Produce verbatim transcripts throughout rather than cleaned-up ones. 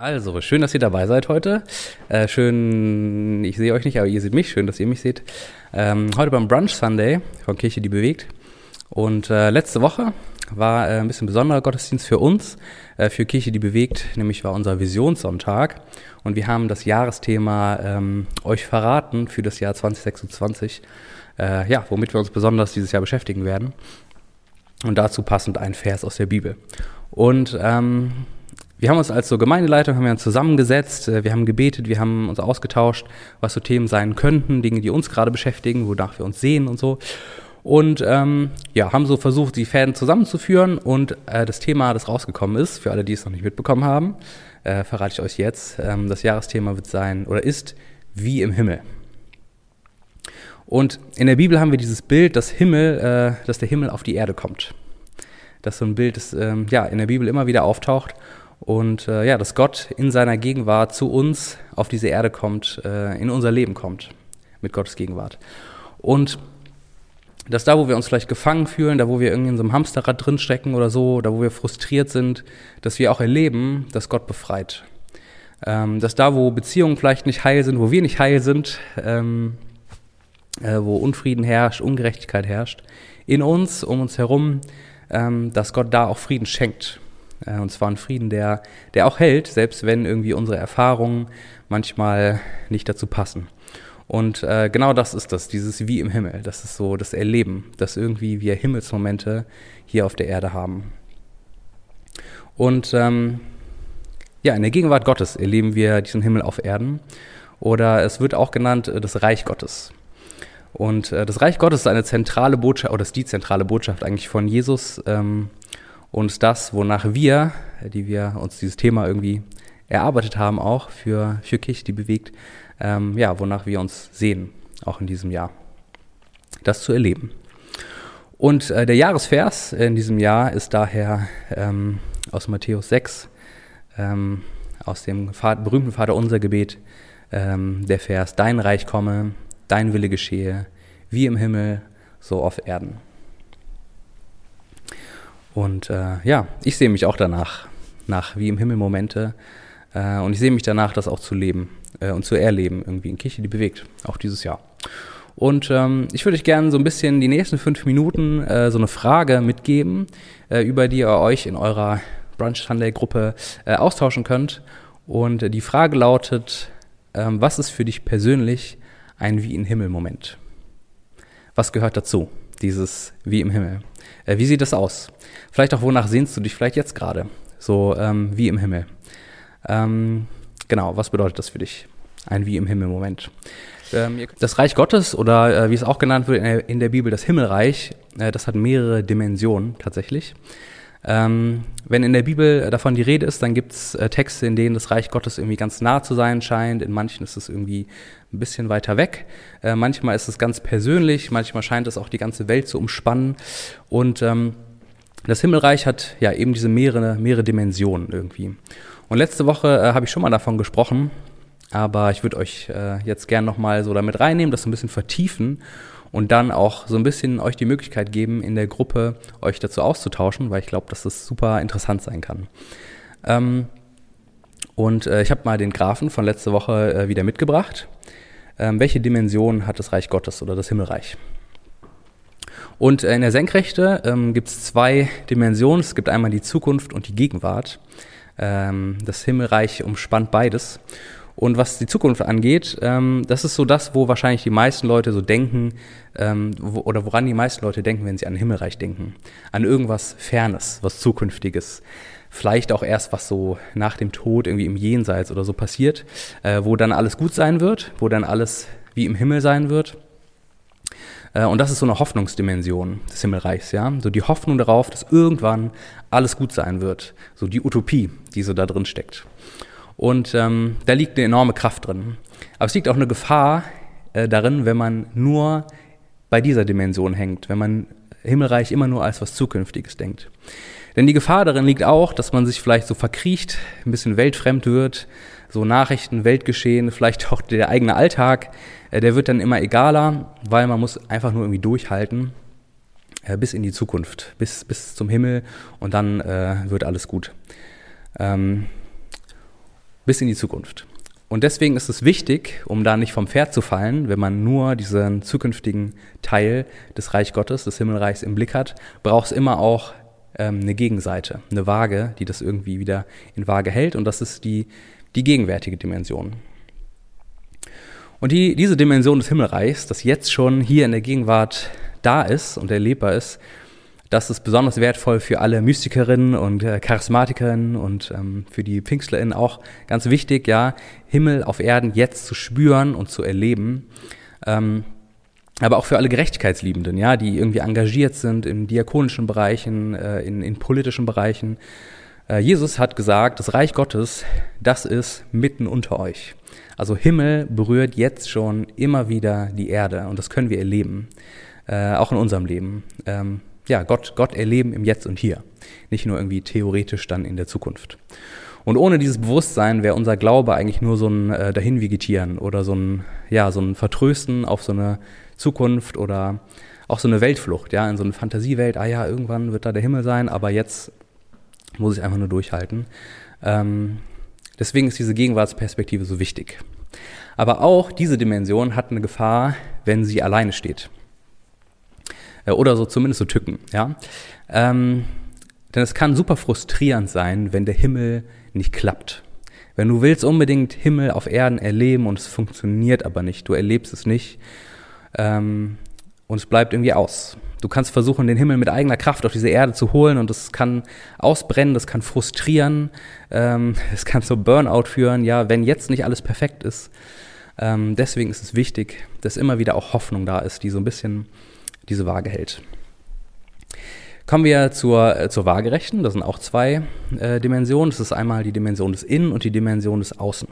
Also, schön, dass ihr dabei seid heute. Äh, schön, ich sehe euch nicht, aber ihr seht mich. Schön, dass ihr mich seht. Ähm, heute beim Brunch Sunday von Kirche, die bewegt. Und äh, letzte Woche war äh, ein bisschen besonderer Gottesdienst für uns, äh, für Kirche, die bewegt. Nämlich war unser Visionssonntag. Und wir haben das Jahresthema ähm, euch verraten für das Jahr zwanzig sechsundzwanzig. Äh, ja, womit wir uns besonders dieses Jahr beschäftigen werden. Und dazu passend ein Vers aus der Bibel. Und ähm, wir haben uns als so Gemeindeleitung haben wir uns zusammengesetzt, wir haben gebetet, wir haben uns ausgetauscht, was so Themen sein könnten, Dinge, die uns gerade beschäftigen, wonach wir uns sehen und so. Und ähm, ja, haben so versucht, die Fäden zusammenzuführen. Und äh, das Thema, das rausgekommen ist, für alle, die es noch nicht mitbekommen haben, äh, verrate ich euch jetzt. Ähm, das Jahresthema wird sein oder ist wie im Himmel. Und in der Bibel haben wir dieses Bild, dass Himmel, äh, dass der Himmel auf die Erde kommt. Das ist so ein Bild, das ähm, ja in der Bibel immer wieder auftaucht. Und äh, ja, dass Gott in seiner Gegenwart zu uns auf diese Erde kommt, äh, in unser Leben kommt, mit Gottes Gegenwart. Und dass da, wo wir uns vielleicht gefangen fühlen, da, wo wir irgendwie in so einem Hamsterrad drinstecken oder so, da, wo wir frustriert sind, dass wir auch erleben, dass Gott befreit. Ähm, dass da, wo Beziehungen vielleicht nicht heil sind, wo wir nicht heil sind, ähm, äh, wo Unfrieden herrscht, Ungerechtigkeit herrscht, in uns, um uns herum, ähm, dass Gott da auch Frieden schenkt. Und zwar ein Frieden, der, der auch hält, selbst wenn irgendwie unsere Erfahrungen manchmal nicht dazu passen. Und äh, genau das ist das, dieses wie im Himmel. Das ist so das Erleben, dass irgendwie wir Himmelsmomente hier auf der Erde haben. Und ähm, ja, in der Gegenwart Gottes erleben wir diesen Himmel auf Erden. Oder es wird auch genannt äh, das Reich Gottes. Und äh, das Reich Gottes ist eine zentrale Botschaft, oder ist die zentrale Botschaft eigentlich von Jesus, ähm, und das, wonach wir, die wir uns dieses Thema irgendwie erarbeitet haben, auch für, für Kirche, die bewegt, ähm, ja, wonach wir uns sehen, auch in diesem Jahr, das zu erleben. Und äh, der Jahresvers in diesem Jahr ist daher ähm, aus Matthäus sechs, ähm, aus dem Vater, berühmten Vaterunser-Gebet, ähm, der Vers: Dein Reich komme, dein Wille geschehe, wie im Himmel, so auf Erden. Und äh, ja, ich sehe mich auch danach, nach wie im Himmel Momente. Äh, und ich sehe mich danach, das auch zu leben äh, und zu erleben, irgendwie in Kirche, die bewegt, auch dieses Jahr. Und ähm, ich würde euch gerne so ein bisschen die nächsten fünf Minuten äh, so eine Frage mitgeben, äh, über die ihr euch in eurer Brunch Sunday Gruppe äh, austauschen könnt. Und äh, die Frage lautet: äh, Was ist für dich persönlich ein wie im Himmel Moment? Was gehört dazu, dieses wie im Himmel? Äh, wie sieht das aus? Vielleicht auch, wonach sehnst du dich vielleicht jetzt gerade? So ähm, wie im Himmel. Ähm, genau, was bedeutet das für dich? Ein wie im Himmel Moment. Ähm, das Reich Gottes, oder äh, wie es auch genannt wird in der, in der Bibel, das Himmelreich, äh, das hat mehrere Dimensionen tatsächlich. Ähm, wenn in der Bibel davon die Rede ist, dann gibt es äh, Texte, in denen das Reich Gottes irgendwie ganz nah zu sein scheint. In manchen ist es irgendwie ein bisschen weiter weg. Äh, manchmal ist es ganz persönlich, manchmal scheint es auch die ganze Welt zu umspannen. Und ähm, das Himmelreich hat ja eben diese mehrere, mehrere Dimensionen irgendwie. Und letzte Woche äh, habe ich schon mal davon gesprochen, aber ich würde euch äh, jetzt gerne nochmal so damit reinnehmen, das so ein bisschen vertiefen und dann auch so ein bisschen euch die Möglichkeit geben, in der Gruppe euch dazu auszutauschen, weil ich glaube, dass das super interessant sein kann. Ähm, und äh, ich habe mal den Graphen von letzte Woche äh, wieder mitgebracht. Ähm, welche Dimension hat das Reich Gottes oder das Himmelreich? Und in der Senkrechte ähm, gibt es zwei Dimensionen. Es gibt einmal die Zukunft und die Gegenwart. Ähm, das Himmelreich umspannt beides. Und was die Zukunft angeht, ähm, das ist so das, wo wahrscheinlich die meisten Leute so denken, ähm, wo, oder woran die meisten Leute denken, wenn sie an Himmelreich denken. An irgendwas Fernes, was Zukünftiges. Vielleicht auch erst, was so nach dem Tod irgendwie im Jenseits oder so passiert, äh, wo dann alles gut sein wird, wo dann alles wie im Himmel sein wird. Und das ist so eine Hoffnungsdimension des Himmelreichs, ja. So die Hoffnung darauf, dass irgendwann alles gut sein wird. So die Utopie, die so da drin steckt. Und ähm, da liegt eine enorme Kraft drin. Aber es liegt auch eine Gefahr äh, darin, wenn man nur bei dieser Dimension hängt, wenn man Himmelreich immer nur als was Zukünftiges denkt. Denn die Gefahr darin liegt auch, dass man sich vielleicht so verkriecht, ein bisschen weltfremd wird, so Nachrichten, Weltgeschehen, vielleicht auch der eigene Alltag, äh, der wird dann immer egaler, weil man muss einfach nur irgendwie durchhalten äh, bis in die Zukunft, bis, bis zum Himmel, und dann äh, wird alles gut. Ähm, bis in die Zukunft. Und deswegen ist es wichtig, um da nicht vom Pferd zu fallen, wenn man nur diesen zukünftigen Teil des Reich Gottes, des Himmelreichs im Blick hat, braucht es immer auch ähm, eine Gegenseite, eine Waage, die das irgendwie wieder in Waage hält. Und das ist die, die gegenwärtige Dimension. Und die, diese Dimension des Himmelreichs, das jetzt schon hier in der Gegenwart da ist und erlebbar ist, das ist besonders wertvoll für alle Mystikerinnen und äh, Charismatikerinnen und ähm, für die PfingstlerInnen auch ganz wichtig, ja, Himmel auf Erden jetzt zu spüren und zu erleben. Ähm, aber auch für alle Gerechtigkeitsliebenden, ja, die irgendwie engagiert sind in diakonischen Bereichen, äh, in, in politischen Bereichen. Äh, Jesus hat gesagt, das Reich Gottes, das ist mitten unter euch. Also Himmel berührt jetzt schon immer wieder die Erde und das können wir erleben, äh, auch in unserem Leben. Ähm, Ja, Gott, Gott erleben im Jetzt und Hier, nicht nur irgendwie theoretisch dann in der Zukunft. Und ohne dieses Bewusstsein wäre unser Glaube eigentlich nur so ein äh, Dahinvegetieren oder so ein, ja, so ein Vertrösten auf so eine Zukunft oder auch so eine Weltflucht, ja, in so eine Fantasiewelt. Ah ja, irgendwann wird da der Himmel sein, aber jetzt muss ich einfach nur durchhalten. Ähm, deswegen ist diese Gegenwartsperspektive so wichtig. Aber auch diese Dimension hat eine Gefahr, wenn sie alleine steht. Oder so zumindest so Tücken, ja. Ähm, denn es kann super frustrierend sein, wenn der Himmel nicht klappt. Wenn du willst unbedingt Himmel auf Erden erleben und es funktioniert aber nicht, du erlebst es nicht ähm, und es bleibt irgendwie aus. Du kannst versuchen, den Himmel mit eigener Kraft auf diese Erde zu holen und das kann ausbrennen, das kann frustrieren, ähm, es kann zu Burnout führen, ja, wenn jetzt nicht alles perfekt ist. Ähm, deswegen ist es wichtig, dass immer wieder auch Hoffnung da ist, die so ein bisschen diese Waage hält. Kommen wir zur, äh, zur Waagerechten. Das sind auch zwei äh, Dimensionen. Das ist einmal die Dimension des Innen und die Dimension des Außen.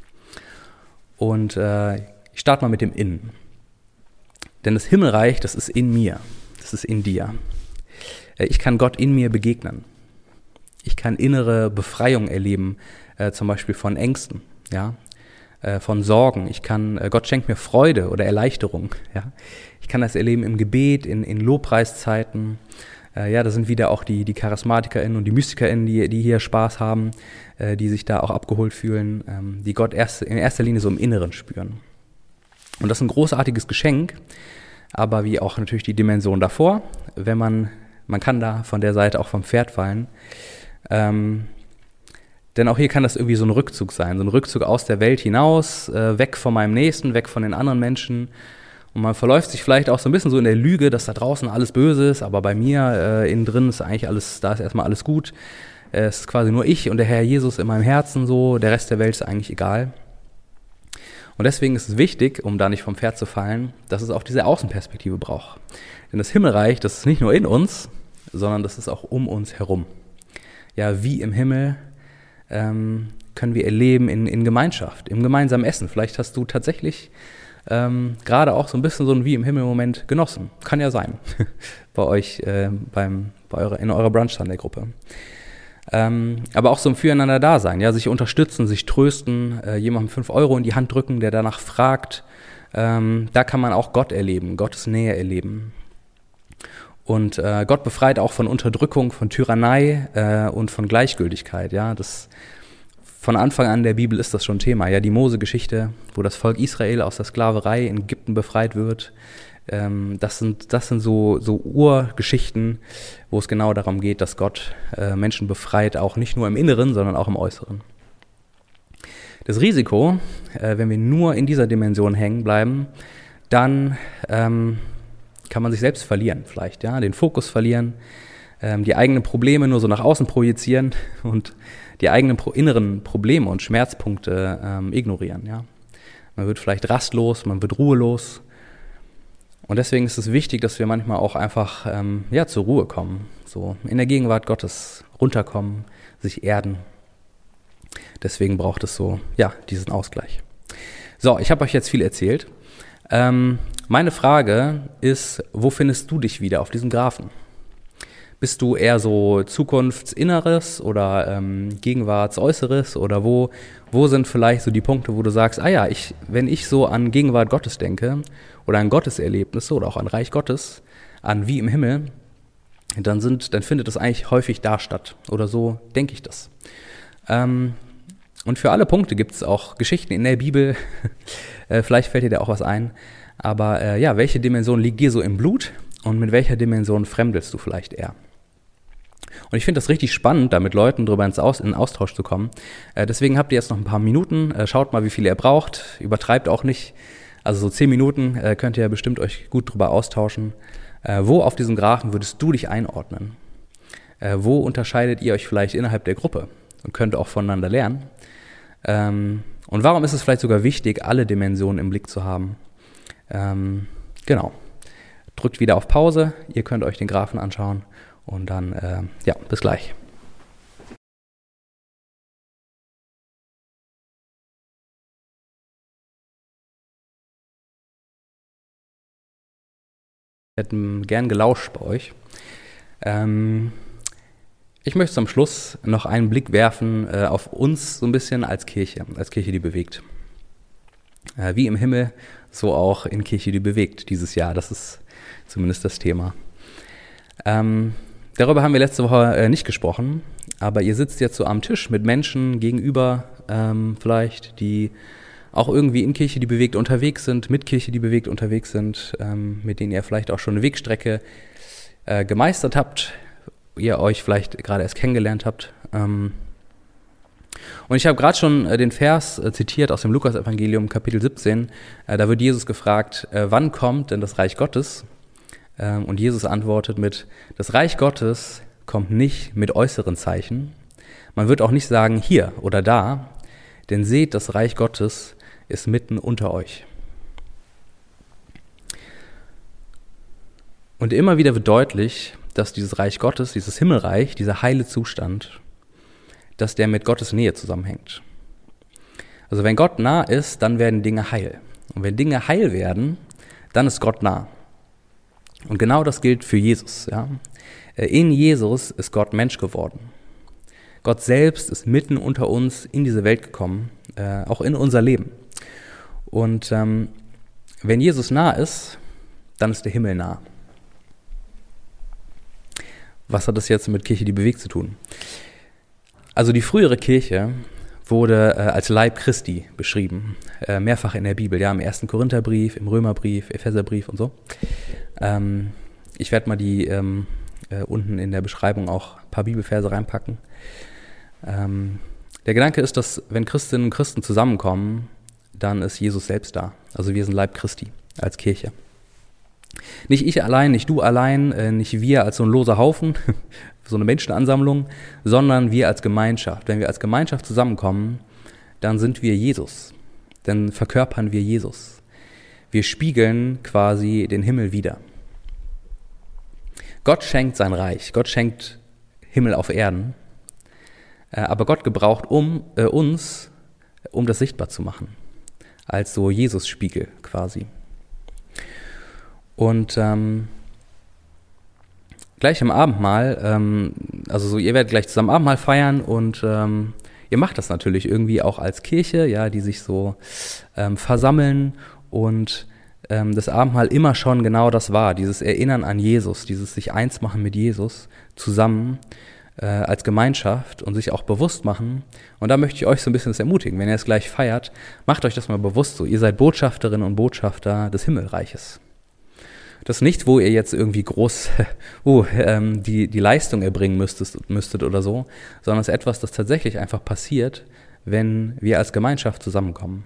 Und äh, ich starte mal mit dem Innen. Denn das Himmelreich, das ist in mir. Das ist in dir. Äh, ich kann Gott in mir begegnen. Ich kann innere Befreiung erleben, äh, zum Beispiel von Ängsten, ja, äh, von Sorgen. Ich kann, äh, Gott schenkt mir Freude oder Erleichterung, ja. Ich kann das erleben im Gebet, in, in Lobpreiszeiten. Äh, ja, da sind wieder auch die, die CharismatikerInnen und die MystikerInnen, die, die hier Spaß haben, äh, die sich da auch abgeholt fühlen, ähm, die Gott erst, in erster Linie so im Inneren spüren. Und das ist ein großartiges Geschenk, aber wie auch natürlich die Dimension davor, wenn man, man kann da von der Seite auch vom Pferd fallen. Ähm, denn auch hier kann das irgendwie so ein Rückzug sein, so ein Rückzug aus der Welt hinaus, äh, weg von meinem Nächsten, weg von den anderen Menschen. Und man verläuft sich vielleicht auch so ein bisschen so in der Lüge, dass da draußen alles böse ist, aber bei mir äh, innen drin ist eigentlich alles, da ist erstmal alles gut. Äh, es ist quasi nur ich und der Herr Jesus in meinem Herzen so, der Rest der Welt ist eigentlich egal. Und deswegen ist es wichtig, um da nicht vom Pferd zu fallen, dass es auch diese Außenperspektive braucht. Denn das Himmelreich, das ist nicht nur in uns, sondern das ist auch um uns herum. Ja, wie im Himmel ähm, können wir erleben in, in Gemeinschaft, im gemeinsamen Essen. Vielleicht hast du tatsächlich Ähm, gerade auch so ein bisschen so ein Wie im Himmel-Moment genossen. Kann ja sein, bei euch äh, beim, bei eurer, in eurer Brunch-Sunday-Gruppe. Ähm, aber auch so ein Füreinander-Dasein, ja, sich unterstützen, sich trösten, äh, jemandem fünf Euro in die Hand drücken, der danach fragt. Ähm, da kann man auch Gott erleben, Gottes Nähe erleben. Und äh, Gott befreit auch von Unterdrückung, von Tyrannei äh, und von Gleichgültigkeit, ja, das von Anfang an der Bibel ist das schon Thema. Ja, die Mose-Geschichte, wo das Volk Israel aus der Sklaverei in Ägypten befreit wird. Ähm, das sind, das sind so, so Urgeschichten, wo es genau darum geht, dass Gott äh, Menschen befreit, auch nicht nur im Inneren, sondern auch im Äußeren. Das Risiko, äh, wenn wir nur in dieser Dimension hängen bleiben, dann ähm, kann man sich selbst verlieren vielleicht, ja, den Fokus verlieren, ähm, die eigenen Probleme nur so nach außen projizieren und die eigenen pro- inneren Probleme und Schmerzpunkte ähm, ignorieren. Ja? Man wird vielleicht rastlos, man wird ruhelos. Und deswegen ist es wichtig, dass wir manchmal auch einfach ähm, ja, zur Ruhe kommen, so in der Gegenwart Gottes runterkommen, sich erden. Deswegen braucht es so ja diesen Ausgleich. So, ich habe euch jetzt viel erzählt. Ähm, meine Frage ist, wo findest du dich wieder auf diesem Graphen? Bist du eher so Zukunftsinneres oder ähm, Gegenwartsäußeres oder wo, wo sind vielleicht so die Punkte, wo du sagst, ah ja, ich, wenn ich so an Gegenwart Gottes denke oder an Gotteserlebnisse oder auch an Reich Gottes, an wie im Himmel, dann sind, dann findet das eigentlich häufig da statt oder so denke ich das. Ähm, Und für alle Punkte gibt es auch Geschichten in der Bibel. äh, vielleicht fällt dir da auch was ein. Aber äh, ja, welche Dimension liegt dir so im Blut und mit welcher Dimension fremdelst du vielleicht eher? Und ich finde das richtig spannend, da mit Leuten drüber ins Aus, in den Austausch zu kommen. Äh, deswegen habt ihr jetzt noch ein paar Minuten. Äh, schaut mal, wie viel ihr braucht. Übertreibt auch nicht. Also so zehn Minuten äh, könnt ihr ja bestimmt euch gut drüber austauschen. Äh, wo auf diesem Graphen würdest du dich einordnen? Äh, wo unterscheidet ihr euch vielleicht innerhalb der Gruppe und könnt auch voneinander lernen? Ähm, und warum ist es vielleicht sogar wichtig, alle Dimensionen im Blick zu haben? Ähm, genau. Drückt wieder auf Pause. Ihr könnt euch den Graphen anschauen. Und dann, äh, ja, bis gleich. Ich hätte gern gelauscht bei euch. Ähm, ich möchte zum Schluss noch einen Blick werfen äh, auf uns so ein bisschen als Kirche, als Kirche, die bewegt. Äh, wie im Himmel, so auch in Kirche, die bewegt dieses Jahr. Das ist zumindest das Thema. Ähm, darüber haben wir letzte Woche äh, nicht gesprochen, aber ihr sitzt jetzt so am Tisch mit Menschen gegenüber ähm, vielleicht, die auch irgendwie in Kirche, die bewegt unterwegs sind, mit Kirche, die bewegt unterwegs sind, ähm, mit denen ihr vielleicht auch schon eine Wegstrecke äh, gemeistert habt, ihr euch vielleicht gerade erst kennengelernt habt. Ähm, und ich habe gerade schon äh, den Vers äh, zitiert aus dem Lukas-Evangelium, Kapitel siebzehn. Äh, da wird Jesus gefragt, äh, wann kommt denn das Reich Gottes? Ähm, und Jesus antwortet mit, das Reich Gottes kommt nicht mit äußeren Zeichen. Man wird auch nicht sagen, hier oder da, denn seht, das Reich Gottes ist mitten unter euch. Und immer wieder wird deutlich, dass dieses Reich Gottes, dieses Himmelreich, dieser heile Zustand, dass der mit Gottes Nähe zusammenhängt. Also wenn Gott nah ist, dann werden Dinge heil. Und wenn Dinge heil werden, dann ist Gott nah. Und genau das gilt für Jesus. Ja? In Jesus ist Gott Mensch geworden. Gott selbst ist mitten unter uns in diese Welt gekommen, äh, auch in unser Leben. Und ähm, wenn Jesus nah ist, dann ist der Himmel nah. Was hat das jetzt mit Kirche, die bewegt, zu tun? Also die frühere Kirche wurde äh, als Leib Christi beschrieben, äh, mehrfach in der Bibel, ja, im ersten Korintherbrief, im Römerbrief, Epheserbrief und so. Ähm, ich werde mal die ähm, äh, unten in der Beschreibung auch ein paar Bibelverse reinpacken. Ähm, der Gedanke ist, dass wenn Christinnen und Christen zusammenkommen, dann ist Jesus selbst da. Also wir sind Leib Christi als Kirche. Nicht ich allein, nicht du allein, äh, nicht wir als so ein loser Haufen, so eine Menschenansammlung, sondern wir als Gemeinschaft. Wenn wir als Gemeinschaft zusammenkommen, dann sind wir Jesus. Dann verkörpern wir Jesus. Wir spiegeln quasi den Himmel wider. Gott schenkt sein Reich. Gott schenkt Himmel auf Erden. Äh, aber Gott gebraucht um, äh, uns, um das sichtbar zu machen. Als so Jesus-Spiegel quasi. Und ähm, gleich im Abendmahl, ähm, also so, ihr werdet gleich zusammen Abendmahl feiern und ähm, ihr macht das natürlich irgendwie auch als Kirche, ja, die sich so ähm, versammeln und ähm, das Abendmahl immer schon genau das war, dieses Erinnern an Jesus, dieses sich eins machen mit Jesus zusammen äh, als Gemeinschaft und sich auch bewusst machen. Und da möchte ich euch so ein bisschen das ermutigen, wenn ihr es gleich feiert, macht euch das mal bewusst so, ihr seid Botschafterinnen und Botschafter des Himmelreiches. Das ist nicht, wo ihr jetzt irgendwie groß uh, ähm, die, die Leistung erbringen müsstet, müsstet oder so, sondern es ist etwas, das tatsächlich einfach passiert, wenn wir als Gemeinschaft zusammenkommen.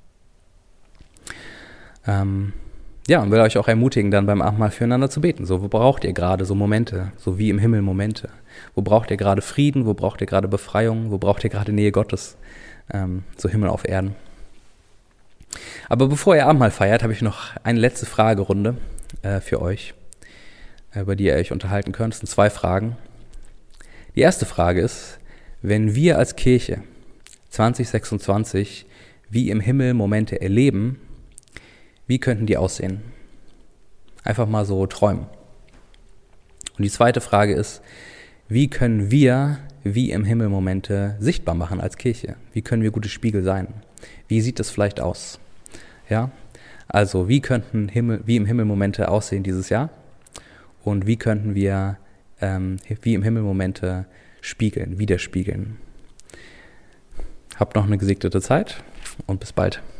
Ähm, ja, und will euch auch ermutigen, dann beim Abendmahl füreinander zu beten. So, wo braucht ihr gerade so Momente, so wie im Himmel Momente? Wo braucht ihr gerade Frieden? Wo braucht ihr gerade Befreiung? Wo braucht ihr gerade Nähe Gottes? Ähm, so Himmel auf Erden. Aber bevor ihr Abendmahl feiert, habe ich noch eine letzte Fragerunde äh, für euch, äh, über die ihr euch unterhalten könnt. Das sind zwei Fragen. Die erste Frage ist, wenn wir als Kirche zwanzig sechsundzwanzig wie im Himmel Momente erleben, wie könnten die aussehen? Einfach mal so träumen. Und die zweite Frage ist, wie können wir wie im Himmel Momente sichtbar machen als Kirche? Wie können wir gute Spiegel sein? Wie sieht das vielleicht aus? Ja, also wie könnten Himmel, wie im Himmel Momente aussehen dieses Jahr? Und wie könnten wir ähm, wie im Himmel Momente spiegeln, widerspiegeln? habt noch eine gesegnete Zeit und bis bald.